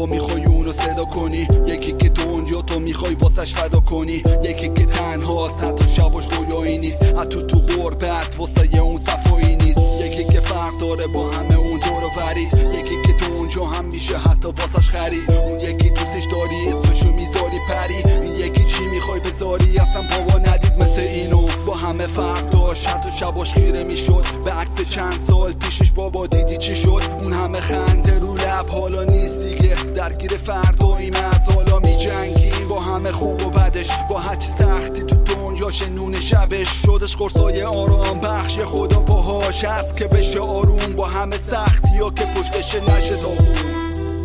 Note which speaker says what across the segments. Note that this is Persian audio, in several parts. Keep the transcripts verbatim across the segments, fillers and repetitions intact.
Speaker 1: تو میخوای اونو صدا کنی، یکی که دنیا تو میخوای واسش فدا کنی، یکی که تنهاست حتی شباش رویایی نیست، حتی تو غربت واسه اون صفایی نیست، یکی که فرق داره با همه اون دور و برید، یکی که تو اونجا هم میشه حتی واسش خرید، اون یکی دوستش داری اسمشو میذاری پری، این یکی چی میخوای بذاری اصلا بابا ندید مثل اینو، با همه فرق داشت حتی شباش خیره میشد، به عکس چند سال پیشش بابا دیدی چی شد، اون همه خنده رو لب حالا نیست دیگه، درگیر فرداییم از حالا میجنگیم با همه خوب و بدش، با هرچی سختی تو دنیاش نون شبش شدش قرصای آرام بخش، خدا پاهاش هست که بشه آروم با همه سختی ها که پشتش نشه داغون.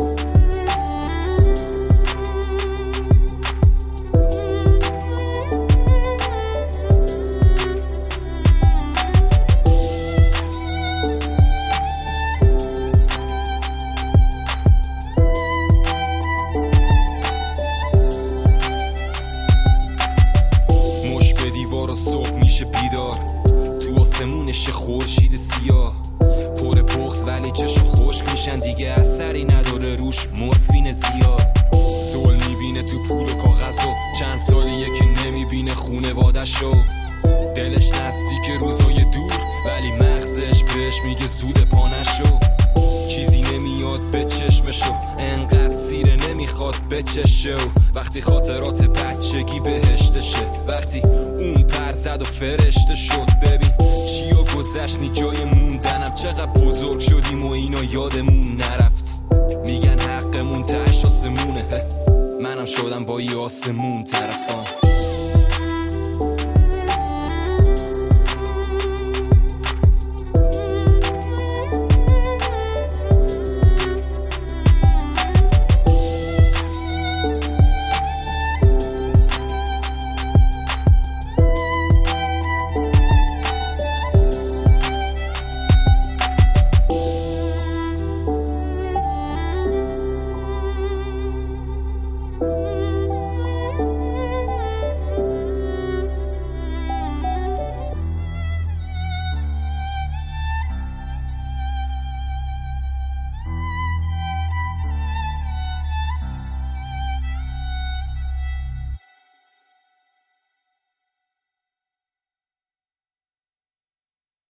Speaker 2: صبح میشه بیدار تو آسمونش خورشید سیاه، پر بغض ولی چشم خشک میشن دیگه، اثری نداره روش مورفین زیاد، زول میبینه تو پول و کاغذ و چند سالیه که نمیبینه خونواده‌شو، دلش نزدیک روزای دور ولی مغزش بهش میگه زود پانشو، چیزی نمیاد به چشمشو انقدر سیره نمیخواد بچشه، و وقتی خاطرات بچگی بهشتشه، وقتی اون پر زد و فرشته شد، ببین چیا گذشت جای موندنم، چقدر بزرگ شدیم و اینا یادمون نرفت، میگن حقمون تهش آسمونه، منم شدم با یه آسمون طرف.